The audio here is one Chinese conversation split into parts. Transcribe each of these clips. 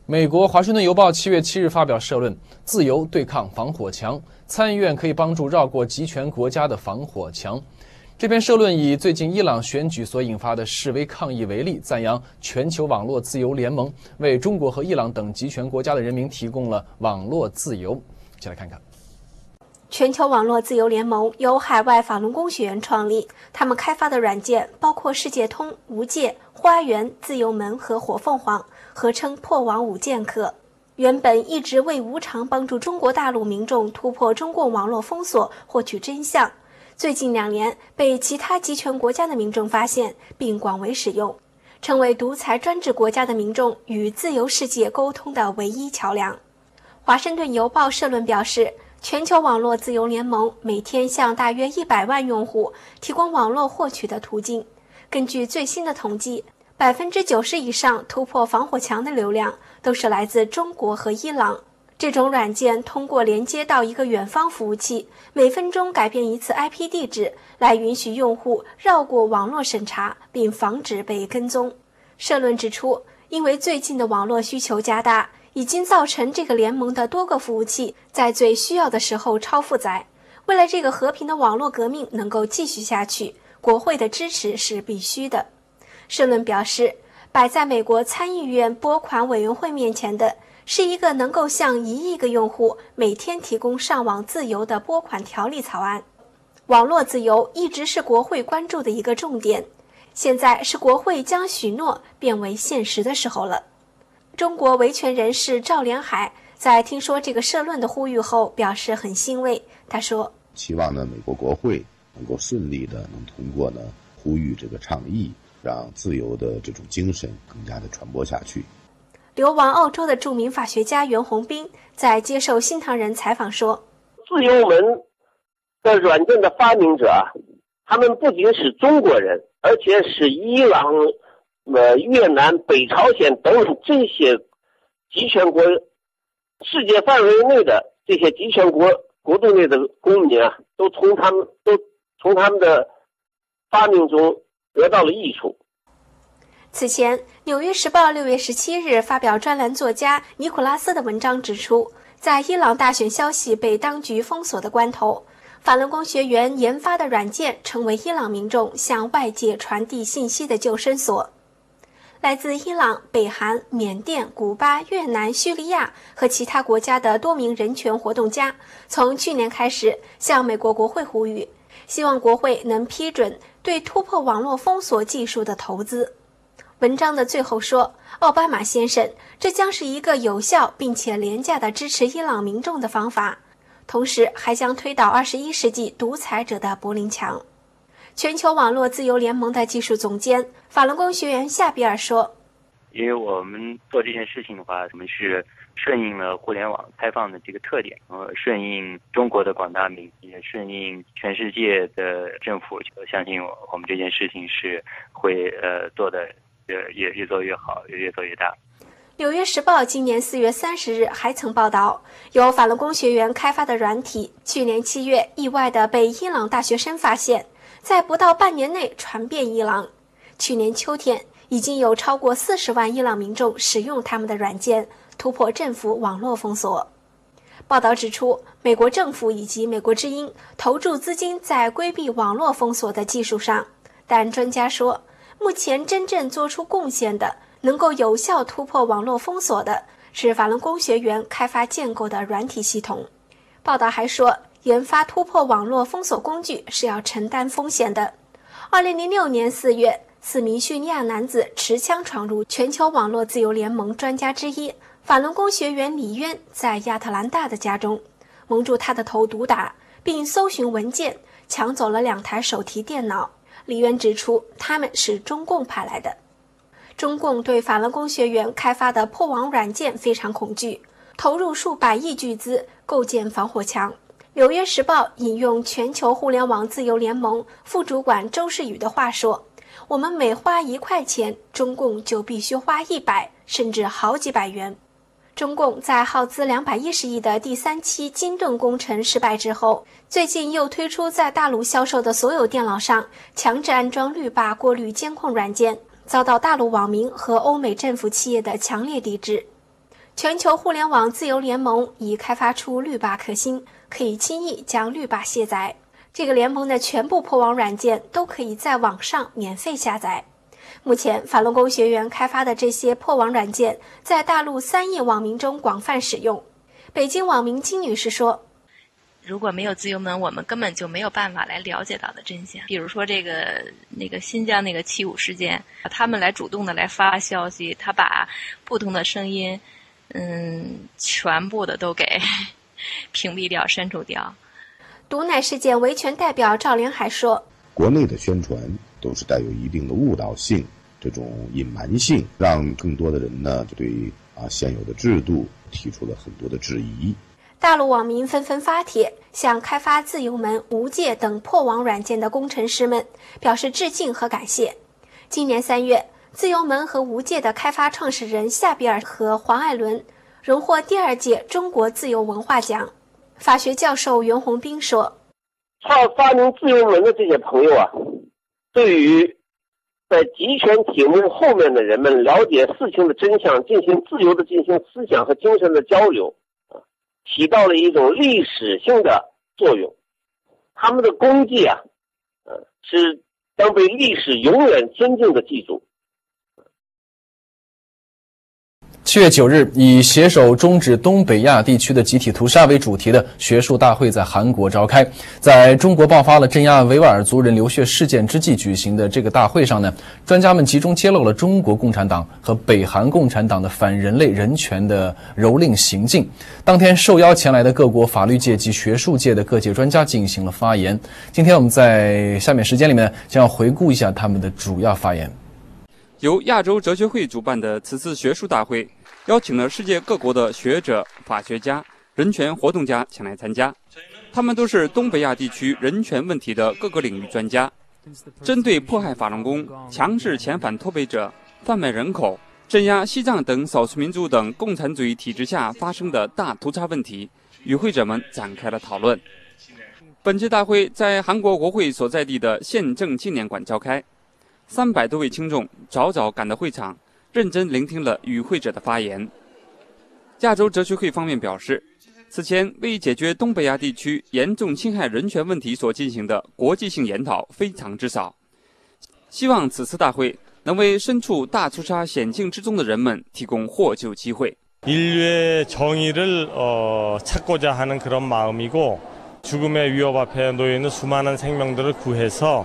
美国《华盛顿邮报》7月7日发表社论：自由对抗防火墙，参议院可以帮助绕过集权国家的防火墙。这篇社论以最近伊朗选举所引发的示威抗议为例，赞扬全球网络自由联盟为中国和伊朗等集权国家的人民提供了网络自由。一起来看看。 全球网络自由联盟由海外法轮功学员创立，他们开发的软件包括世界通、无界、花园、自由门和火凤凰，合称破网5剑客。原本一直为无偿帮助中国大陆民众突破中共网络封锁，获取真相。最近2年被其他集权国家的民众发现并广为使用，成为独裁专制国家的民众与自由世界沟通的唯一桥梁。华盛顿邮报社论表示，全球网络自由联盟每天向大约100万用户提供网络获取的途径。根据最新的统计，90%以上突破防火墙的流量都是来自中国和伊朗。这种软件通过连接到一个远方服务器，每分钟改变一次 IP 地址，来允许用户绕过网络审查，并防止被跟踪。社论指出，因为最近的网络需求加大，已经造成这个联盟的多个服务器在最需要的时候超负载。为了这个和平的网络革命能够继续下去，国会的支持是必须的。社论表示，摆在美国参议院拨款委员会面前的是一个能够向1亿个用户每天提供上网自由的拨款条例草案。网络自由一直是国会关注的一个重点，现在是国会将许诺变为现实的时候了。中国维权人士赵连海在听说这个社论的呼吁后表示很欣慰。他说， 希望呢美国国会能够顺利的能通过呢呼吁这个倡议，让自由的这种精神更加的传播下去。 流亡澳洲的著名法学家袁宏斌在接受新唐人采访说， 自由门的软件的发明者，他们不仅是中国人，而且是伊朗、越南、北朝鲜等这些集权国、世界范围内的这些集权国度内的公民啊，都从他们的发明中得到了益处。 此前，《纽约时报》6月17日发表专栏作家尼古拉斯的文章指出，在伊朗大选消息被当局封锁的关头，法轮功学员研发的软件成为伊朗民众向外界传递信息的救生所。来自伊朗、北韩、缅甸、古巴、越南、叙利亚和其他国家的多名人权活动家，从去年开始向美国国会呼吁，希望国会能批准对突破网络封锁技术的投资。文章的最后说，奥巴马先生，这将是一个有效并且廉价的支持伊朗民众的方法，同时还将推倒21世纪独裁者的柏林墙。全球网络自由联盟的技术总监、法轮功学员夏比尔说， 因为我们做这件事情的话，我们是顺应了互联网开放的这个特点，顺应中国的广大民意，也顺应全世界的政府，相信我们这件事情是会做的越做越好，越做越大。 《纽约时报》今年4月30日还曾报道，由法轮功学员开发的软体，去年7月意外地被伊朗大学生发现，在不到半年内传遍伊朗。去年秋天，已经有超过40万伊朗民众使用他们的软件，突破政府网络封锁。报道指出，美国政府以及美国之音投注资金在规避网络封锁的技术上，但专家说，目前真正做出贡献的、能够有效突破网络封锁的是法轮功学员开发建构的软体系统。报道还说，研发突破网络封锁工具是要承担风险的。2006年4月，4名叙利亚男子持枪闯入全球网络自由联盟专家之一法轮功学员李渊在亚特兰大的家中，蒙住他的头毒打，并搜寻文件，抢走了2台手提电脑。李渊指出，他们是中共派来的。中共对法轮功学员开发的破网软件非常恐惧，投入数百亿巨资构建防火墙。《纽约时报》引用全球互联网自由联盟副主管周世宇的话说，我们每花1块钱，中共就必须花100甚至好几百元。中共在耗资210亿的第3期金盾工程失败之后，最近又推出在大陆销售的所有电脑上强制安装滤霸过滤监控软件，遭到大陆网民和欧美政府企业的强烈抵制。 全球互联网自由联盟已开发出绿靶克星，可以轻易将绿靶卸载。这个联盟的全部破网软件都可以在网上免费下载。目前，法轮功学员开发的这些破网软件，在大陆3亿网民中广泛使用。北京网民金女士说：“ 如果没有自由门，我们根本就没有办法来了解到的真相。比如说那个新疆那个7.5事件，他们来主动的来发消息，他把不同的声音，全部的都给屏蔽掉、删除掉。” 毒奶事件维权代表赵连海说：“ 国内的宣传都是带有一定的误导性，这种隐瞒性，让更多的人呢对现有的制度提出了很多的质疑。” 大陆网民纷纷发帖，向开发自由门、无界等破网软件的工程师们表示致敬和感谢。今年3月，自由门和无界的开发创始人夏比尔和黄艾伦荣获第2届中国自由文化奖。法学教授袁宏斌说：“ 发明自由门的这些朋友啊，对于在集权体目后面的人们了解事情的真相，自由的进行思想和精神的交流，起到了一种历史性的作用。他们的功绩是将被历史永远坚定的记住。” 7月9日，以携手终止东北亚地区的集体屠杀为主题的学术大会在韩国召开。在中国爆发了镇压维吾尔族人流血事件之际举行的这个大会上呢，专家们集中揭露了中国共产党和北韩共产党的反人类人权的蹂躏行径。当天受邀前来的各国法律界及学术界的各界专家进行了发言。今天我们在下面时间里面将要回顾一下他们的主要发言。 由亚洲哲学会主办的此次学术大会，邀请了世界各国的学者、法学家、人权活动家前来参加。他们都是东北亚地区人权问题的各个领域专家，针对迫害法轮功、强制遣返脱北者、贩卖人口、镇压西藏等少数民族等共产主义体制下发生的大屠杀问题，与会者们展开了讨论。本届大会在韩国国会所在地的宪政纪念馆召开，300多位听众早早赶到会场，认真聆听了与会者的发言。亚洲哲学会方面表示，此前为解决东北亚地区严重侵害人权问题所进行的国际性研讨非常之少，希望此次大会能为身处大屠杀险境之中的人们提供获救机会。 인류의 정의를 찾고자 하는 그런 마음이고 죽음의 위협 앞에 놓여 있는 수많은 생명들을 구해서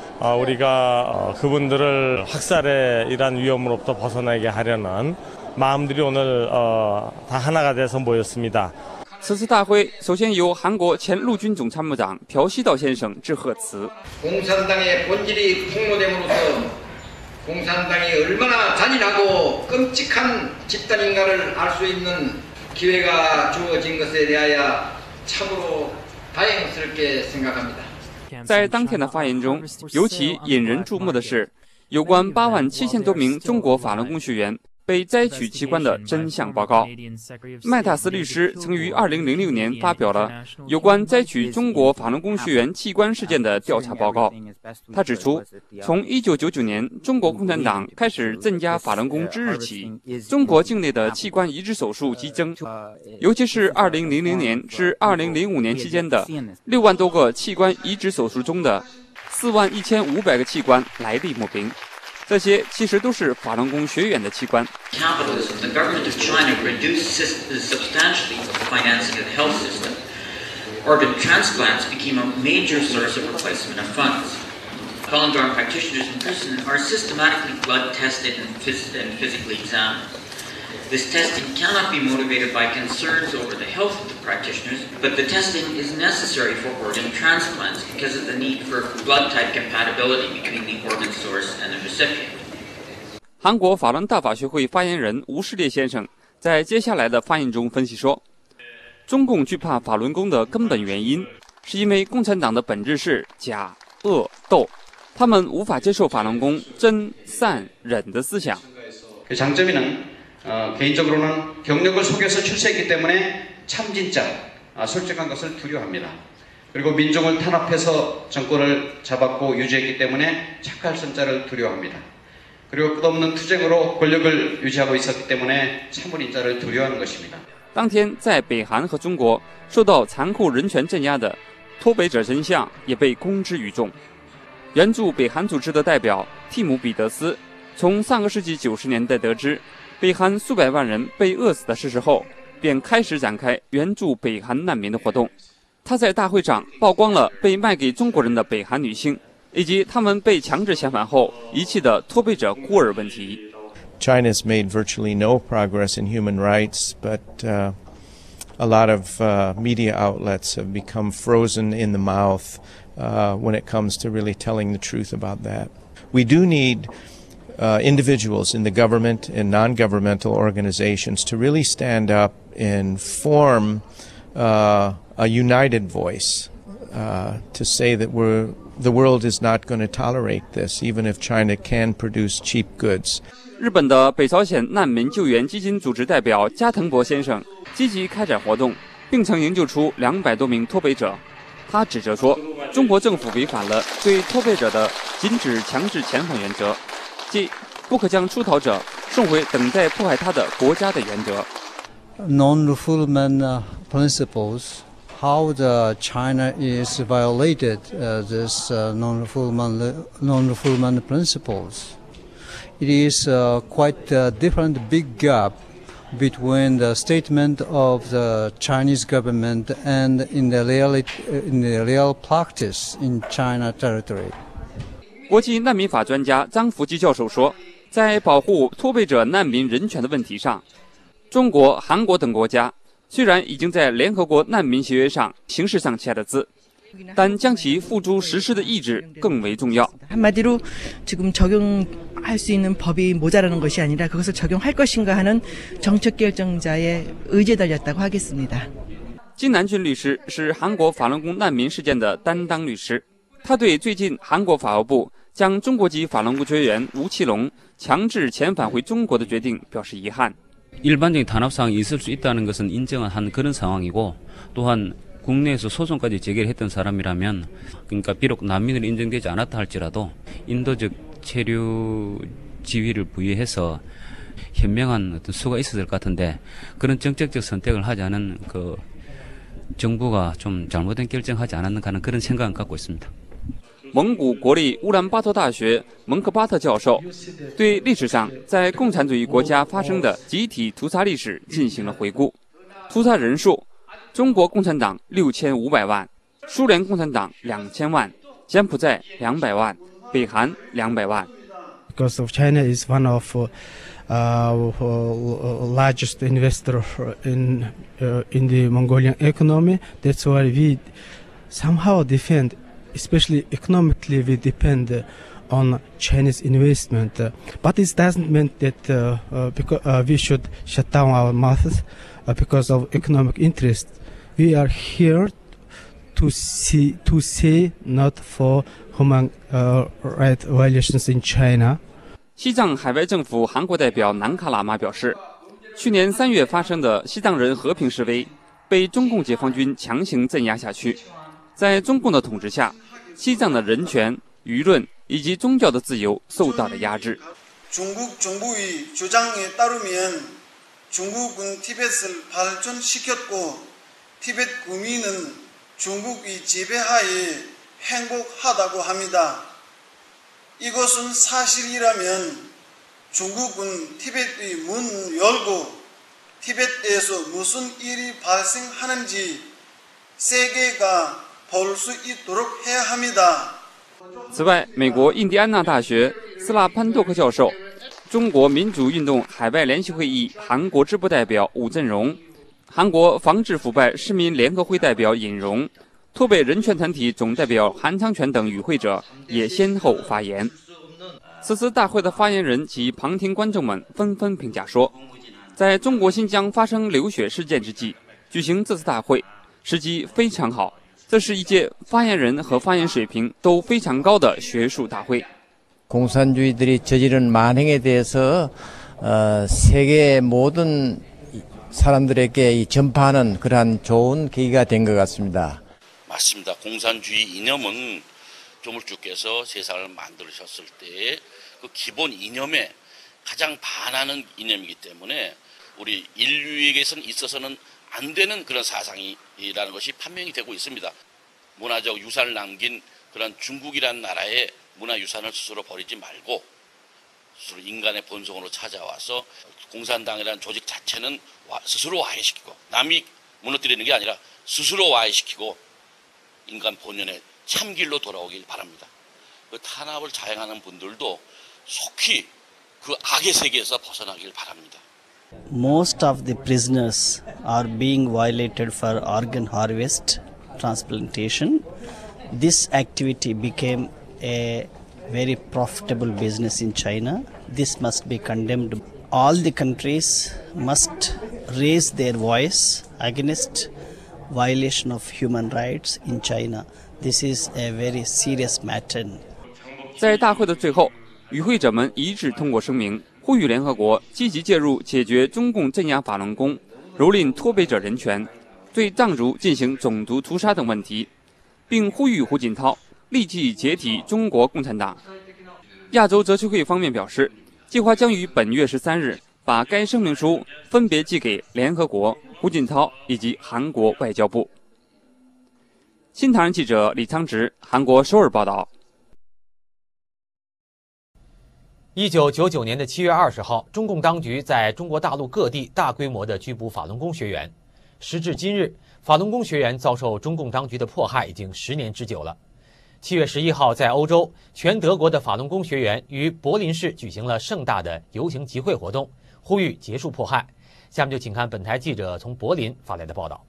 우리가 그분들을 학살의 이란 위험으로부터 벗어나게 하려는 마음들이 오늘 다 하나가 돼서 모였습니다. 此次大会首先由韩国前陆军总参谋长朴熙道先生致贺词。 공산당의 본질이 폭로됨으로써 공산당이 얼마나 잔인하고 끔찍한 집단인가를 알 수 있는 기회가 주어진 것에 대하여 참으로 다행스럽게 생각합니다. 在当天的发言中，尤其引人注目的是有关87000多名中国法轮功学员被摘取器官的真相报告。麦塔斯律师曾于2006年发表了有关摘取中国法轮功学员器官事件的调查报告。他指出，从1999年中国共产党开始镇压法轮功之日起，中国境内的器官移植手术激增，尤其是2000年至2005年期间的6万多个器官移植手术中的41500个器官来历不明。 这些其实都是法轮功学员的器官。 Capitalism, the government of China reduced substantially the financing of the health system. Organ transplants became a major source of replacement of funds. Falun Gong practitioners in prison are systematically blood tested and physically examined. This testing cannot be motivated by concerns over the health of the practitioners, but the testing is necessary for organ transplants because of the need for blood type compatibility between the organ source and the recipient. 韩国法轮大法学会发言人吴世烈先生在接下来的发言中分析说，中共惧怕法轮功的根本原因，是因为共产党的本质是假、恶、斗，他们无法接受法轮功真、善、忍的思想。 개인적으로는 경력을 속여서 출세했기 때문에 참진짜, 솔직한 것을 두려워합니다. 그리고 민족을 탄압해서 정권을 잡았고 유지했기 때문에 착할 선자를 두려워합니다. 그리고 끝없는 투쟁으로 권력을 유지하고 있었기 때문에 참을 인자를 두려워하는 것입니다. 当天，在北韩和中国受到残酷人权镇压的脱北者真相也被公之于众。援助北韩组织的代表蒂姆·彼得斯从上个世纪90年代得知北韩数百万人被饿死的事实后，便开始展开援助北韩难民的活动。他在大会上曝光了被卖给中国人的北韩女性，以及他们被强制遣返后遗弃的脱北者孤儿问题。 China's made virtually no progress in human rights, but a lot of media outlets have become frozen in the mouth when it comes to really telling the truth about that. We do need individuals in the government and non-governmental organizations to really stand up and form a united voice to say that the world is not going to tolerate this, even if China can produce cheap goods. 日本的北朝鲜难民救援基金组织代表加藤博先生积极开展活动，并曾营救出200多名脱北者。他指责说，中国政府违反了对脱北者的禁止强制遣返原则，即不可将出逃者送回等待迫害他的国家的原则。 Non-refoulement principles. How the China is violated this non-refoulement principles. It is quite a different big gap between the statement of the Chinese government and in the real practice in China territory. 国际难民法专家张福基教授说，在保护脱北者难民人权的问题上，中国、韩国等国家虽然已经在联合国难民协约上形式上下了字，但将其付诸实施的意志更为重要。 한마디로 지금 적용할 수 있는 법이 모자라는 것이 아니라 그것을 적용할 것인가 하는 정책 결정자의 의지에 달렸다고 하겠습니다. 金南俊律师是韩国法轮功难民事件的担当律师，他对最近韩国法务部将中国籍法轮功学员吴奇隆强制遣返回中国的决定表示遗憾。 일반적인 단합상황이 있을 수 있다는 것은 인정을 한 그런 상황이고, 또한 국내에서 소송까지 제기를 했던 사람이라면, 그러니까 비록 난민으로 인정되지 않았다 할지라도 인도적 체류 지위를 부여해서 현명한 어떤 수가 있었을 것 같은데, 그런 정책적 선택을 하지 않은 그 정부가 좀 잘못된 결정하지 않았는가 하는 그런 생각을 갖고 있습니다. 蒙古国立乌兰巴托大学蒙克巴特教授对历史上在共产主义国家发生的集体屠杀历史进行了回顾。屠杀人数：中国共产党6500万，苏联共产党2000万，柬埔寨200万，北韩200万。 Because of China is one of largest investor in the Mongolian economy. That's why we somehow defend. Especially economically, we depend on Chinese investment. But this doesn't mean that because we should shut down our mouths because of economic interest. We are here to say not for human rights violations in China. 西藏海外政府韩国代表南卡喇嘛表示，去年3月发生的西藏人和平示威被中共解放军强行镇压下去。 在中共的统治下，西藏的人权、舆论以及宗教的自由受到了压制。 중국 정부의 주장에 따르면 중국은 티벳을 발전시켰고 티벳 국민은 중국의 지배하에 행복하다고 합니다. 이것은 사실이라면 중국은 티벳의 문을 열고 티벳에서 무슨 일이 발생하는지 세계가 此外，美国印第安纳大学斯拉潘多克教授、中国民主运动海外联席会议韩国支部代表武振荣、韩国防治腐败市民联合会代表尹荣、脱北人权团体总代表韩昌全等与会者也先后发言。此次大会的发言人及旁听观众们纷纷评价说，在中国新疆发生流血事件之际，举行这次大会时机非常好。 这是一届发言人和发言水平都非常高的学术大会。 공산주의들이 저지른 만행에 대해서 세계 모든 사람들에게 전파하는 그러한 좋은 계기가 된 것 같습니다. 맞습니다. 공산주의 이념은 조물주께서 세상을 만들으셨을 때 그 기본 이념에 가장 반하는 이념이기 때문에 우리 인류에게선 있어서는 안 되는 그런 사상이라는 것이 판명이 되고 있습니다. 문화적 유산을 남긴 그런 중국이라는 나라의 문화유산을 스스로 버리지 말고 스스로 인간의 본성으로 찾아와서 공산당이라는 조직 자체는 스스로 와해시키고 남이 무너뜨리는 게 아니라 스스로 와해시키고 인간 본연의 참길로 돌아오길 바랍니다. 그 탄압을 자행하는 분들도 속히 그 악의 세계에서 벗어나길 바랍니다. Most of the prisoners are being violated for organ harvest, transplantation. This activity became a very profitable business in China. This must be condemned. All the countries must raise their voice against violation of human rights in China. This is a very serious matter. 在大会的最后，与会者们一致通过声明，呼吁联合国积极介入解决中共镇压法轮功、蹂躏脱北者人权、对藏族进行种族屠杀等问题，并呼吁胡锦涛立即解体中国共产党。亚洲哲学会方面表示，计划将于本月13日把该声明书分别寄给联合国、胡锦涛以及韩国外交部。新唐人记者李苍直，韩国首尔报道。 1999年的7月20号，中共当局在中国大陆各地大规模地拘捕法轮功学员。时至今日，法轮功学员遭受中共当局的迫害已经10年之久了。7月11号，在欧洲，全德国的法轮功学员于柏林市举行了盛大的游行集会活动，呼吁结束迫害。下面就请看本台记者从柏林发来的报道。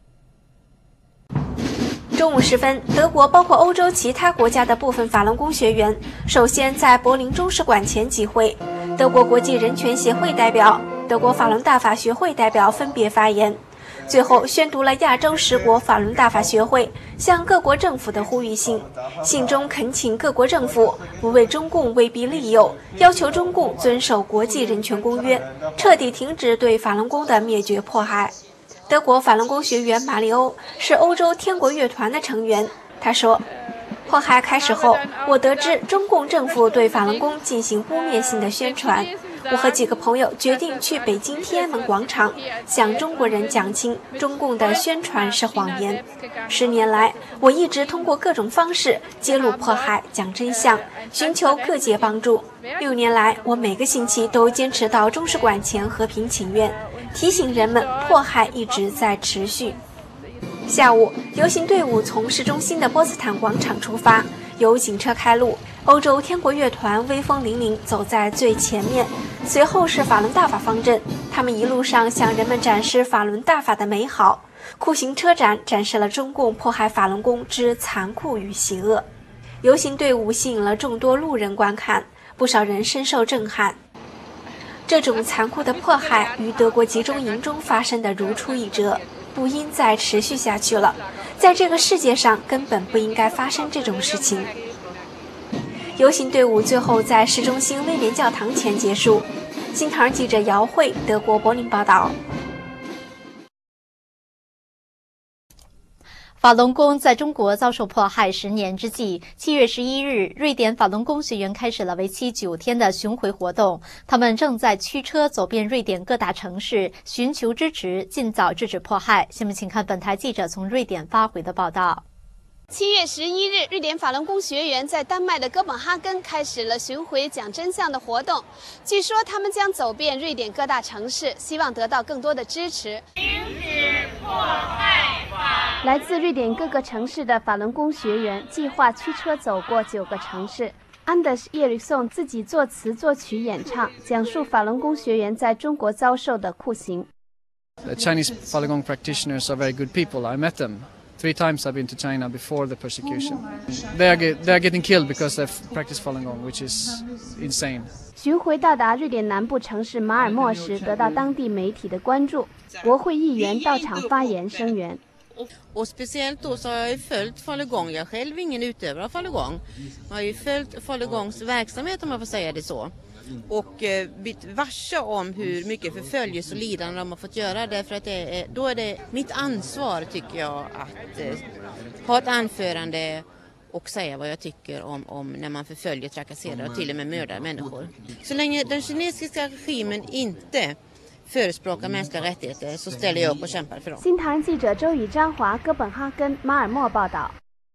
中午时分，德国包括欧洲其他国家的部分法轮功学员首先在柏林中使馆前集会。德国国际人权协会代表、德国法轮大法学会代表分别发言，最后宣读了亚洲10国法轮大法学会向各国政府的呼吁信。信中恳请各国政府不为中共威逼利诱，要求中共遵守国际人权公约，彻底停止对法轮功的灭绝迫害。德国法轮功学员马里欧是欧洲天国乐团的成员。他说，迫害开始后，我得知中共政府对法轮功进行污蔑性的宣传。我和几个朋友决定去北京天安门广场，向中国人讲清中共的宣传是谎言。10年来，我一直通过各种方式揭露迫害，讲真相，寻求各界帮助。6年来，我每个星期都坚持到中使馆前和平请愿，提醒人们迫害一直在持续。下午，游行队伍从市中心的波茨坦广场出发，由警车开路。欧洲天国乐团威风凛凛走在最前面，随后是法轮大法方阵。他们一路上向人们展示法轮大法的美好。酷刑车展展示了中共迫害法轮功之残酷与邪恶。游行队伍吸引了众多路人观看，不少人深受震撼。这种残酷的迫害与德国集中营中发生的如出一辙，不应再持续下去了。在这个世界上根本不应该发生这种事情。游行队伍最后在市中心威廉教堂前结束。新唐人记者姚慧，德国柏林报道。 法轮功在中国遭受迫害10年之际，7月11日，瑞典法轮功学员开始了为期9天的巡回活动。他们正在驱车走遍瑞典各大城市，寻求支持，尽早制止迫害。下面请看本台记者从瑞典发回的报道。 7月11日，瑞典法轮功学员在丹麦的哥本哈根开始了巡回讲真相的活动。据说他们将走遍瑞典各大城市，希望得到更多的支持。停止迫害法！来自瑞典各个城市的法轮功学员计划驱车走过9个城市。Anders Eriksson 自己作词作曲演唱，讲述法轮功学员在中国遭受的酷刑。 The Chinese Falun Gong practitioners are very good people. I met them. 3 times I've been to China before the persecution. They are getting killed because they've practiced Falun Gong, which is insane. 巡回到达瑞典南部城市马尔默时，得到当地媒体的关注，国会议员到场发言声援。 Och speciellt då så har jag ju följt falungong. Jag är själv ingen utövare av falungong. Jag har ju följt falungongs verksamhet om jag får säga det så. Och blivit varse om hur mycket förföljelse och lidande de har fått göra. Därför att då är det mitt ansvar tycker jag att ha ett anförande och säga vad jag tycker om när man förföljer, trakasserar och till och med mördar människor. Så länge den kinesiska regimen inte förespråkar mänskliga rättigheter så ställer jag upp och kämpar för dem. 新唐人记者周以章华哥本哈根马尔默报道。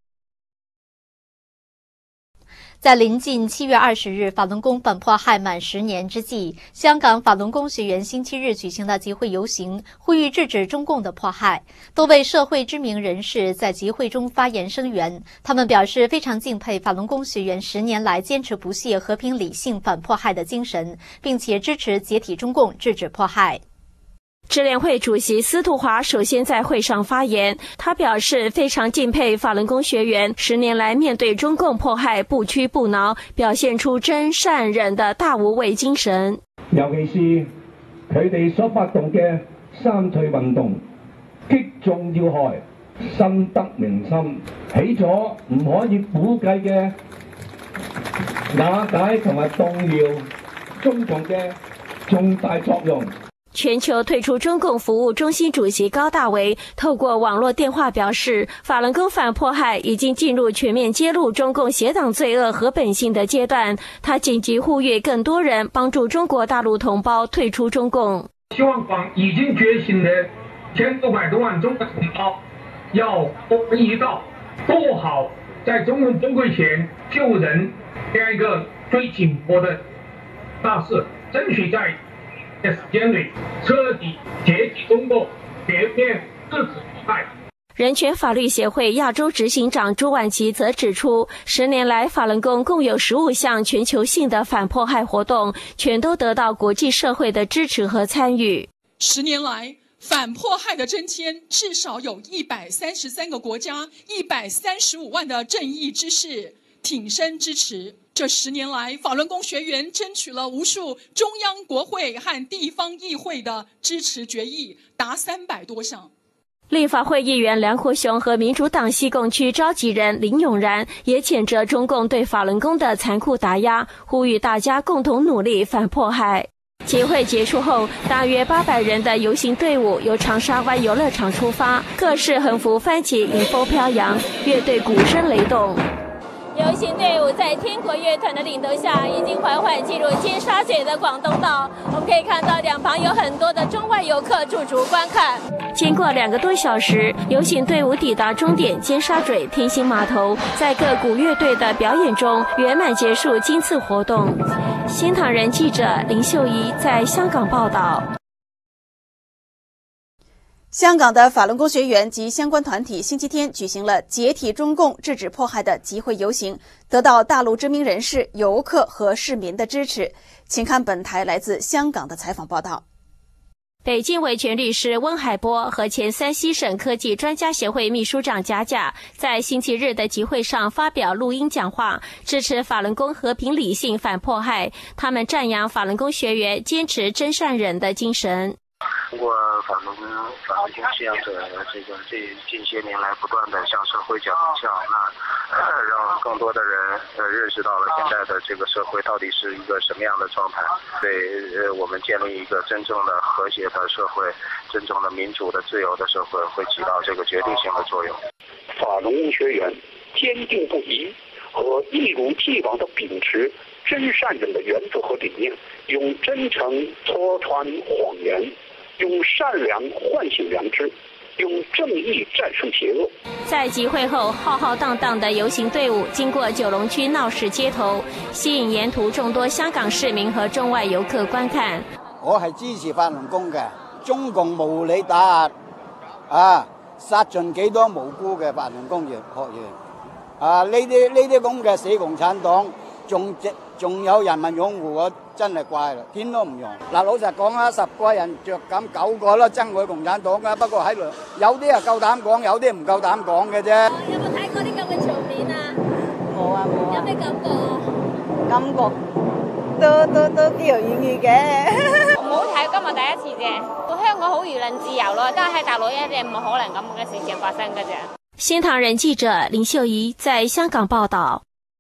在临近7月20日法轮功反迫害满10年之际，香港法轮功学员星期日举行的集会游行，呼吁制止中共的迫害。多位社会知名人士在集会中发言声援，他们表示非常敬佩法轮功学员10年来坚持不懈、和平理性反迫害的精神，并且支持解体中共、制止迫害。 支联会主席司徒华首先在会上发言，他表示非常敬佩法轮功学员10年来面对中共迫害不屈不挠，表現出真善忍的大無畏精神。 尤其是佢哋所發動嘅三退運動，擊中要害，深得民心，起咗唔可以估計嘅瓦解同埋動搖中共嘅重大作用。 全球退出中共服务中心主席高大为透过网络电话表示，法轮功反迫害已经进入全面揭露中共邪党罪恶和本性的阶段。他紧急呼吁更多人帮助中国大陆同胞退出中共。 希望帮已经觉醒的1600多万中国同胞，要我们一道做好在中共崩溃前救人这样一个最紧迫的大事，争取在时间内彻底解体中共，全面制止迫害。 人权法律协会亚洲执行长朱婉琪则指出，10年来法轮功共有15项全球性的反迫害活动，全都得到国际社会的支持和参与。 10年来，反迫害的真签至少有133个国家、135万的正义之士挺身支持。这10年来，法轮功学员争取了无数中央国会和地方议会的支持决议，达300多项。 立法会议员梁国雄和民主党西贡区召集人林永然也谴责中共对法轮功的残酷打压，呼吁大家共同努力反迫害。集会结束后，大约800人的游行队伍由长沙湾游乐场出发，各式横幅翻起，迎风飘扬，乐队鼓声雷动。 游行队伍在天国乐团的领导下，已经缓缓进入尖沙咀的广东道。我们可以看到两旁有很多的中外游客驻足观看。 经过2个多小时，游行队伍抵达终点尖沙咀天星码头，在各股乐队的表演中圆满结束今次活动。新唐人记者林秀仪在香港报道。 香港的法轮功学员及相关团体星期天举行了解体中共、制止迫害的集会游行，得到大陆知名人士、游客和市民的支持。请看本台来自香港的采访报道。 北京维权律师温海波和前山西省科技专家协会秘书长贾甲在星期日的集会上发表录音讲话，支持法轮功和平理性反迫害。他们赞扬法轮功学员坚持真善忍的精神。 通过法轮功信仰者这近些年来不断的向社会讲真相，让更多的人认识到了现在的这个社会到底是一个什么样的状态，对我们建立一个真正的和谐的社会、真正的民主的自由的社会会起到这个决定性的作用。 法轮功学员坚定不移和一如既往地秉持真善忍的原则和理念，用真诚戳穿谎言，用善良唤醒良知，用正义战胜邪恶。 在集会后，浩浩荡荡的游行队伍经過九龍區鬧市街頭，吸引沿途眾多香港市民和中外遊客觀看。 我係支持法輪功嘅，中共無理打壓殺盡幾多無辜嘅法輪功學員呢啲咁嘅死共產黨，仲有人民擁護，我真係怪啦，天都唔容。嗱，老實講啦，10個人着緊9個啦，憎佢共產黨㗎。不過喺度有啲係夠膽講，有啲唔夠膽講嘅啫。 有冇睇過啲咁嘅場面啊？ 冇啊冇啊。 有咩感覺啊？ 感覺都幾有意義嘅。 冇睇，今日第一次啫。香港好輿論自由咯，但係喺大陸一定冇可能咁嘅事情發生㗎啫。 新唐人記者林秀儀在香港報道。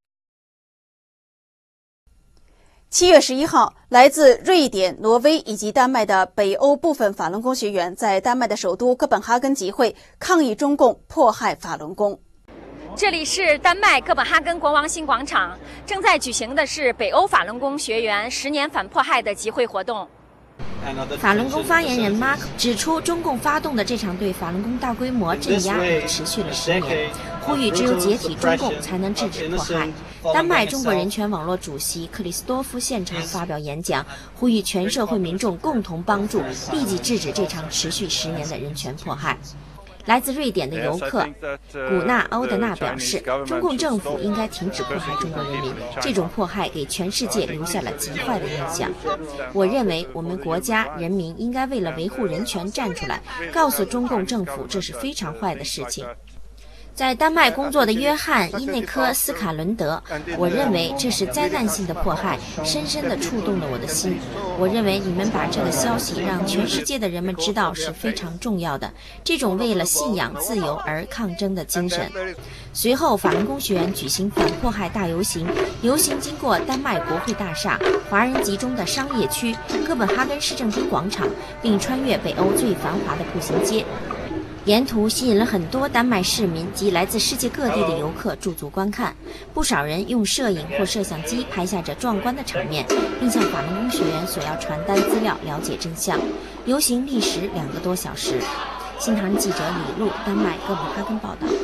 7月11號，來自瑞典、挪威以及丹麥的北歐部分法輪功學員在丹麥的首都哥本哈根集會，抗議中共迫害法輪功。 这里是丹麦哥本哈根国王新广场，正在举行的是北欧法轮功学员10年反迫害的集会活动。 法轮功发言人 Mark 指出，中共发动的这场对法轮功大规模镇压持续了10年，呼吁只有解体中共才能制止迫害。丹麦中国人权网络主席克里斯多夫现场发表演讲，呼吁全社会民众共同帮助，立即制止这场持续10年的人权迫害。来自瑞典的游客古纳欧德纳表示，中共政府应该停止迫害中国人民，这种迫害给全世界留下了极坏的印象。我认为我们国家人民应该为了维护人权站出来，告诉中共政府这是非常坏的事情。在丹麦工作的约翰·伊内科斯卡伦德，我认为这是灾难性的迫害，深深地触动了我的心。我认为你们把这个消息让全世界的人们知道是非常重要的，这种为了信仰自由而抗争的精神。随后，法轮功学员举行反迫害大游行，游行经过丹麦国会大厦、华人集中的商业区、哥本哈根市政厅广场，并穿越北欧最繁华的步行街。沿途吸引了很多丹麦市民及来自世界各地的游客驻足观看，不少人用摄影或摄像机拍下这壮观的场面，并向法轮功学员索要传单资料，了解真相。游行历时2个多小时。新唐人记者李璐，丹麦哥本哈根报道。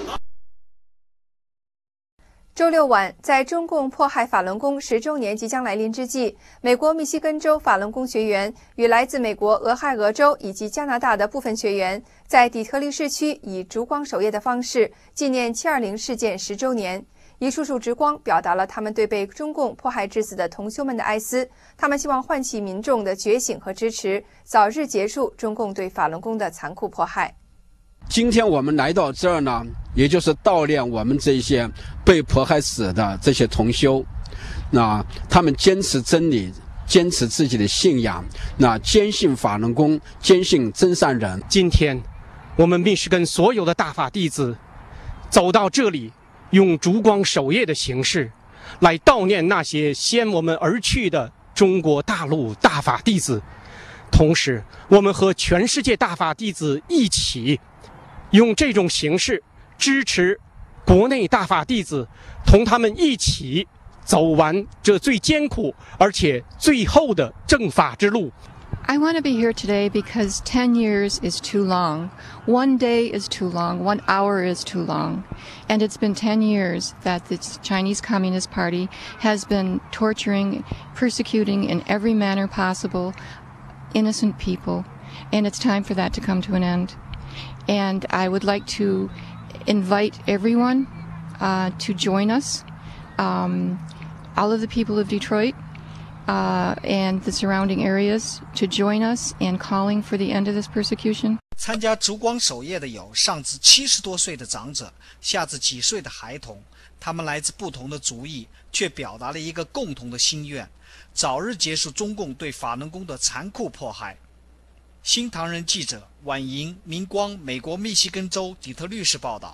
周六晚，在中共迫害法轮功10周年即将来临之际，美国密西根州法轮功学员与来自美国俄亥俄州以及加拿大的部分学员，在底特律市区以烛光守夜的方式纪念720事件10周年。一束束烛光表达了他们对被中共迫害致死的同修们的哀思，他们希望唤起民众的觉醒和支持，早日结束中共对法轮功的残酷迫害。 今天我们来到这儿呢，也就是悼念我们这些被迫害死的这些同修，那他们坚持真理，坚持自己的信仰，那坚信法轮功，坚信真善人。 今天我们密歇根所有的大法弟子走到这里，用烛光守夜的形式来悼念那些先我们而去的中国大陆大法弟子，同时我们和全世界大法弟子一起用这种形式支持国内大法弟子，同他们一起走完这最艰苦而且最后的正法之路。 I want to be here today because 10 years is too long. 1 day is too long. 1 hour is too long. And it's been 10 years that the Chinese Communist Party has been torturing, persecuting in every manner possible innocent people. And it's time for that to come to an end.And I would like to invite everyone to join us, all of the people of Detroit and the surrounding areas to join us in calling for the end of this persecution. 参加烛光守夜的有上至70多岁的长者，下至几岁的孩童，他们来自不同的族裔，却表达了一个共同的心愿：早日结束中共对法轮功的残酷迫害。新唐人记者婉莹、明光，美国密西根州底特律市报道。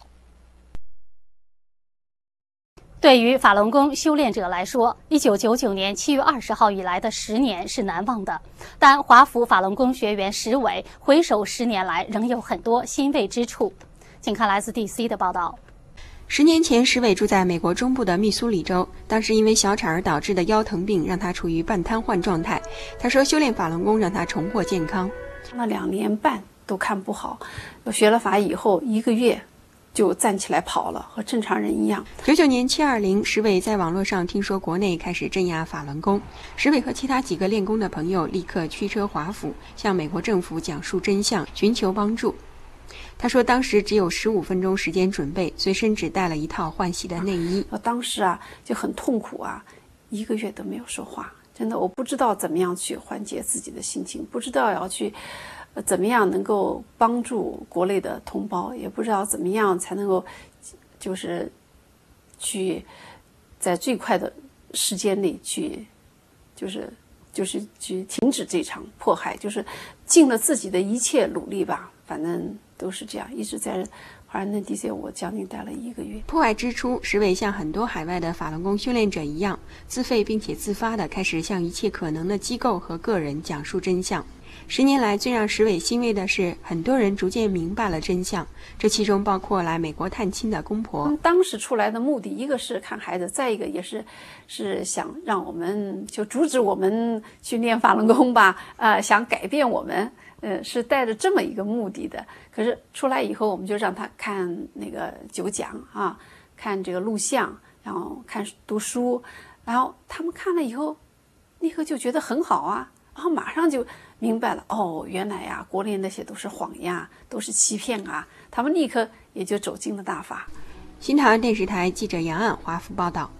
对于法轮功修炼者来说，1999年7月20号以来的10年是难忘的。但华府法轮功学员石伟回首10年来，仍有很多欣慰之处。请看来自 DC 的报道。 10年前，石伟住在美国中部的密苏里州，当时因为小产儿导致的腰疼病让他处于半瘫痪状态。他说，修炼法轮功让他重获健康。 那2年半都看不好，我学了法以后1个月就站起来跑了，和正常人一样。 99年720，石伟在网络上听说国内开始镇压法轮功，石伟和其他几个练功的朋友立刻驱车华府，向美国政府讲述真相，寻求帮助。他说，当时只有15分钟时间准备，随身只带了一套换洗的内衣。 当时就很痛苦1个月都没有说话。真的，我不知道怎么样去缓解自己的心情，不知道要去怎么样能够帮助国内的同胞，也不知道怎么样才能够就是去在最快的时间内去就是去停止这场迫害，就是尽了自己的一切努力吧，反正都是这样，一直在华盛顿 DC 我将近待了1个月。 迫害之初，石伟像很多海外的法轮功修炼者一样，自费并且自发地开始向一切可能的机构和个人讲述真相。 10年来，最让石伟欣慰的是，很多人逐渐明白了真相，这其中包括来美国探亲的公婆。 当时出来的目的，一个是看孩子，再一个也是想让我们就阻止我们去念法轮功吧，想改变我们，是带着这么一个目的的。可是出来以后，我们就让他看那个九讲啊，看这个录像，然后读书，然后他们看了以后，立刻就觉得很好啊，然后马上就明白了，哦，原来呀，国内那些都是谎呀，都是欺骗啊，他们立刻也就走进了大法。 新唐人电视台记者杨岸华府报道。